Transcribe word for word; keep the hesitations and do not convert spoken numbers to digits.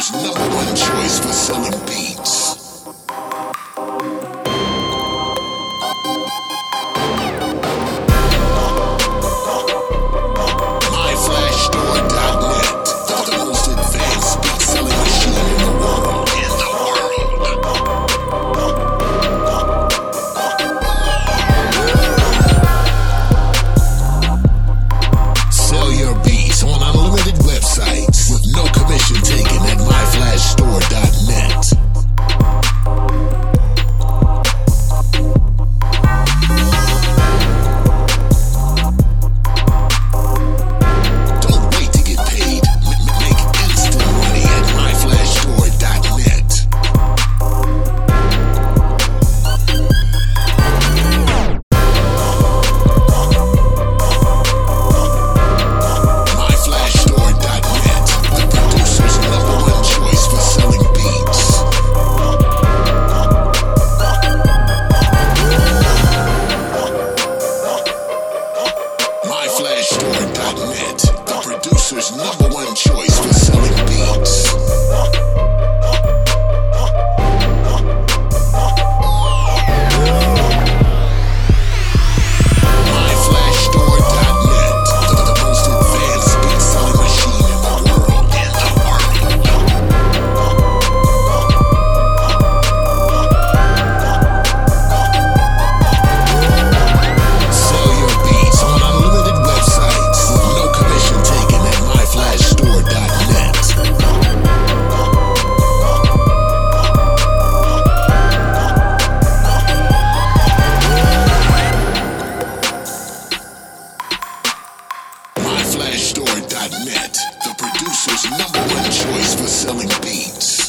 producer's number one choice for selling beats. my flash store dot net, the most advanced beat selling machine in the world. In the world. Sell your beats on unlimited websites with no commission taken at my flash store dot net. my flash store dot net, the producer's number one choice for selling beats. my flash store dot net, the, the most advanced beat selling machine in the world. In the world. Sell your beats on unlimited websites with no commission taken at my flash store dot net. my flash store dot net, the producer's number one choice for selling beats.